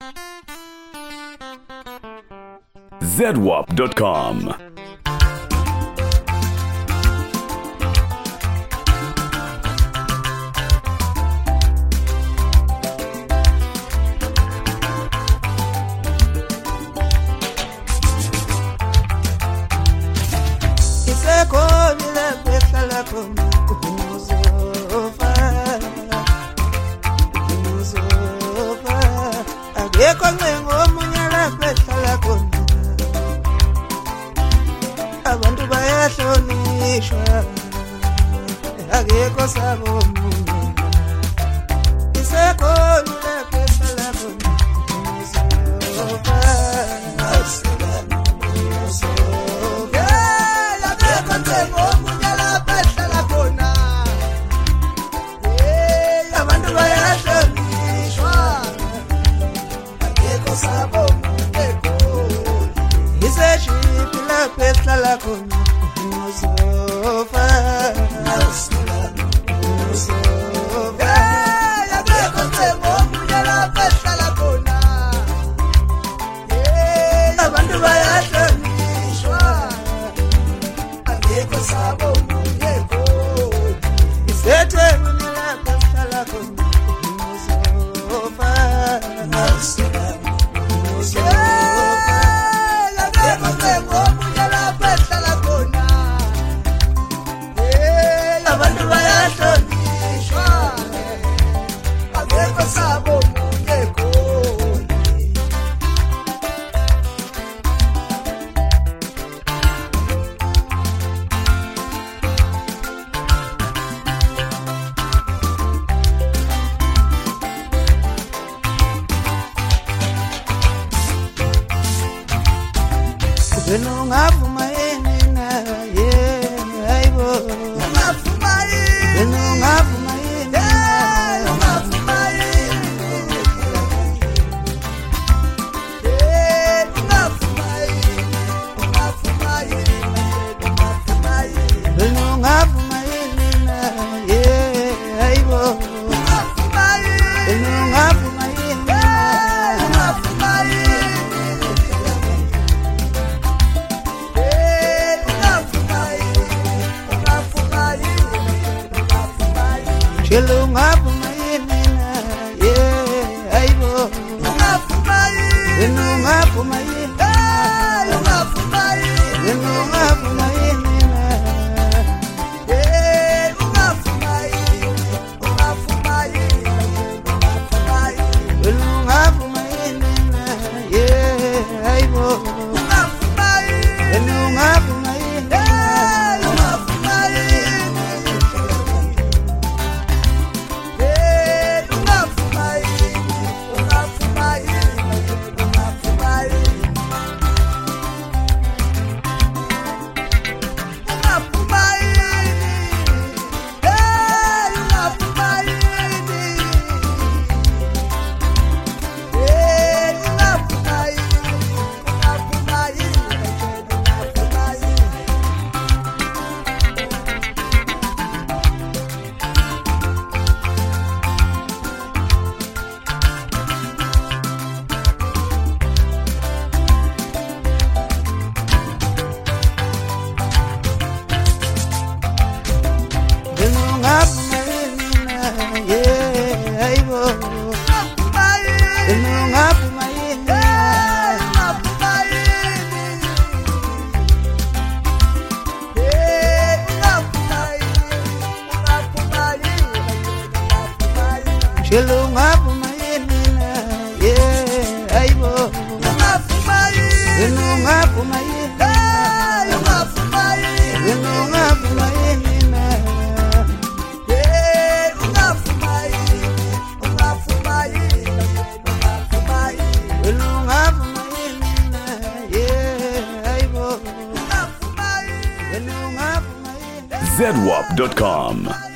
ZWAP.com. Abantu bayahlonishwa akekho sabomunye isekhona lapho ehlala khona uzofa akekho sabomunye lapho ehlala khona abantu bayahlonishwa akekho sabomunye iseshiphi lapho ehlala khona uzofa akekho sabomunye lapho ehlala khona abantu bayahlonishwa akekho sabomunye isethekuni lapho ehlala khona uzofa abantu bayahlonishwa akekho sabomunye ungavuma yini na hayibo ungavuma yini ungavuma yini ungavuma yini ungavuma yini ungavuma yini ungavuma yini ungavuma yini na hayibo ungavuma yini ungavuma yini ungavuma yini ungavuma yini na hayibo ungavuma yini ungavuma yini ungavuma yini ungavuma yini na ungavuma yini ungavuma yini ungavuma yini na hayibo ungavuma yini ungavuma yini ungavuma yini ungavuma yini na hayibo ungavuma yini ungavuma yini ungavuma yini ungavuma yini na ungavuma yini ungavuma yini ungavuma yini na hayibo ungavuma yini ZWAP.com.